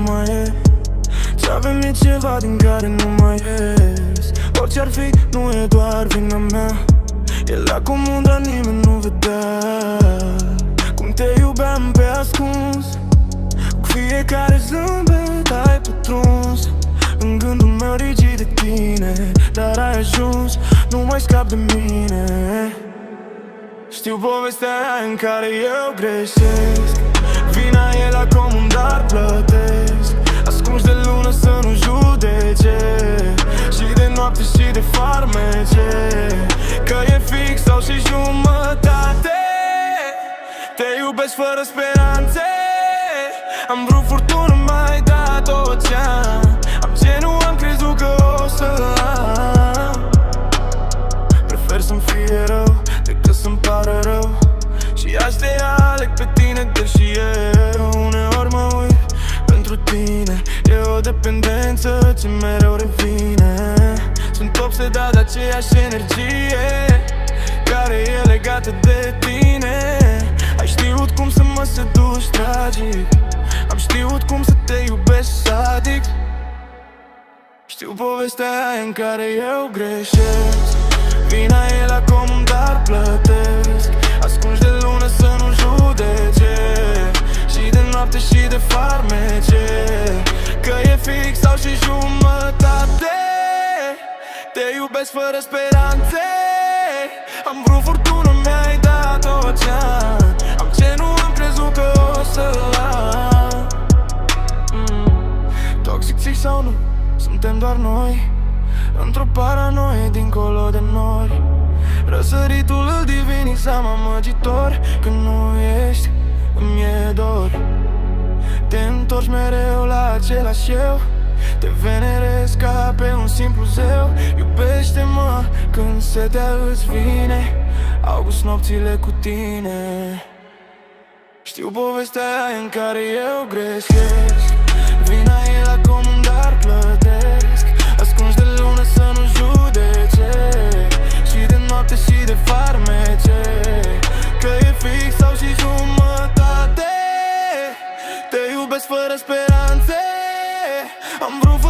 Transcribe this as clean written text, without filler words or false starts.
mai e. Ce avem e ceva din care nu mai ies. Orice-ar fi, nu e doar vina mea. El acum undra nimeni nu vedea cum te iubeam pe ascuns. Cu fiecare zâmbet ai pătruns în gândul meu rigid de tine. Dar ai ajuns, nu mai scap de mine. Știu povestea aia în care eu greșesc. Vina e la comun, dar plătesc. Ascunși de lună să nu judece, și de noapte și de farmece. Că e fix sau și jumătate. Te iubesc fără speranțe. Am vrut furtună, mai dat tot ce-am. Am ce nu am crezut că o să am. Prefer să-mi fie rău decât să-mi pară rău. Și aș te aleg pe tine, deși eu uneori mă uit pentru tine. E o dependență ce mereu revine. Sunt obsedat de aceeași energie care e legată de tine. Ai știut cum să mă seduci tragic. Am știut cum să te iubesc sadic. Știu povestea aia în care eu greșesc. Vina e la comun, dar plătesc. Ascunși de lună să nu judece, și de noapte și de farmece. Că e fix sau și jumătate. Te iubesc fără speranțe. Am vrut furtună, mi-ai dat tot ce-am. Am ce nu am crezut că o să-l am. Toxic sau nu, suntem doar noi într-o paranoie dincolo de nori. Răsăritul îl divinisam amăgitor. Când nu ești, îmi e dor. Te întorci mereu la același eu. Te venerez ca pe un simplu zeu. Iubește-mă când setea îți vine. August nopțile cu tine. Știu povestea aia în care eu greșesc. Vina e la comun, dar plătesc. Ascunși de lună să nu judece, și de noapte și de farmece. Că e fix sau și jumătate. Te iubesc fără speranțe. Am vrut